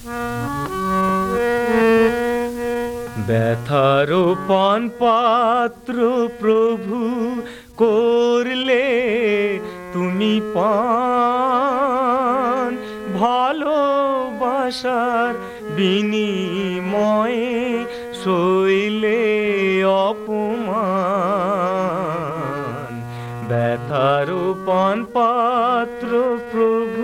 ব্যথার পান পাত্র প্রভু করলে তুমি পান, ভালোবাসার বিনিময়ে সইলে অপমান। ব্যথার পান পাত্র প্রভু।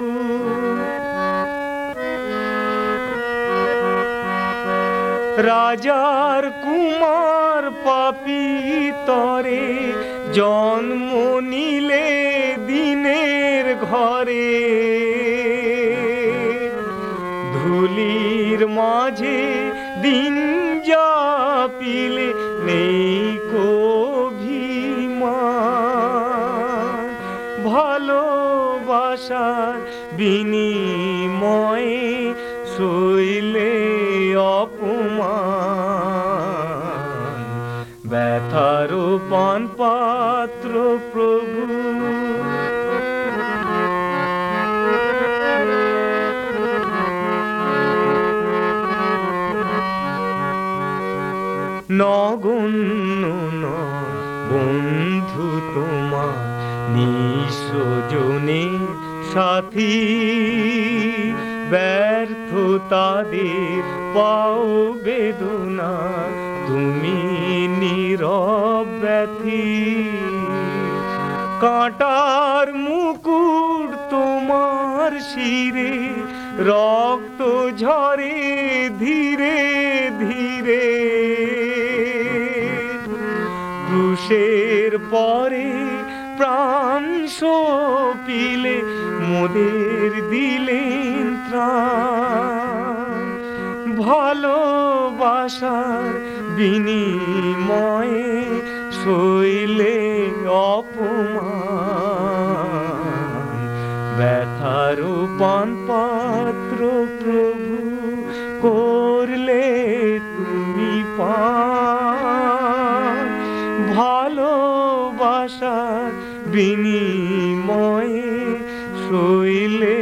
রাজার কুমার পাপী তরে জন্ম নিলে দিনের ঘরে, ধুলির মাঝে দিন যাপিলে নেই কভিমান। ভালোবাসার বিনিময়ে সইলে অপমান। ব্যথার পান পাত্র প্রভু। নগণ্য বন্ধু তোমার নিঃস্বজনের সাথী, ব্যর্থ তাদের পাও বেদনা তুমি নীরব ব্যথী। কাঁটার মুকুট তোমার শিরে, রক্ত ঝরে ধীরে ধীরে। ক্রুশের পরে প্রাণ সপিলে মোদের দিলেন ত্রাণ। ভালোবাসার বিনিময়ে সইলে অপমান। ব্যথার পান পাত্র প্রভু করলে তুমি পান, ভালোবাসার বিনিময়ে সইলে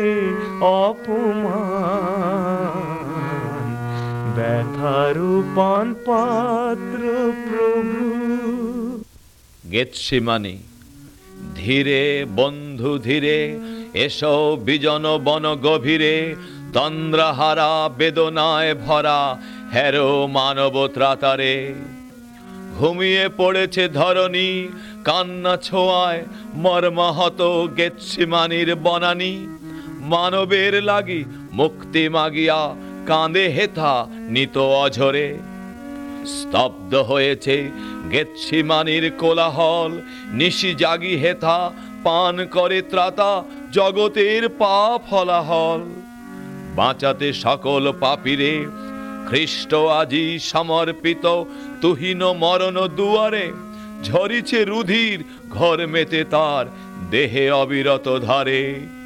অপমান। ব্যথার পান পাত্র প্রভু। গেতসেমানি। ধীরে বন্ধু ধীরে, এসো বিজন বন গভীরে। তন্দ্রাহারা বেদনায় ভরা হেরো মানব ত্রাতারে। ঘুমিয়ে পড়েছে ধরণী, কান্না ছোঁয়ায় মর্মাহত গেতসেমানির বনানী। মানবের লাগি মুক্তি মাগিয়া কাঁদে হেথা নিত অঝরে। স্তব্ধ হয়েছে গেতসেমানির কোলাহল, নিশি জাগি হেথা পান করে ত্রাতা জগতের পাপ ফলাহল। বাঁচাতে সকল পাপীরে খ্রিস্ট আজি সমর্পিত তুহিন মরণ দুয়ারে। ঝরিছে রুধির ঘর মেতে তার দেহে অবিরত ধারে।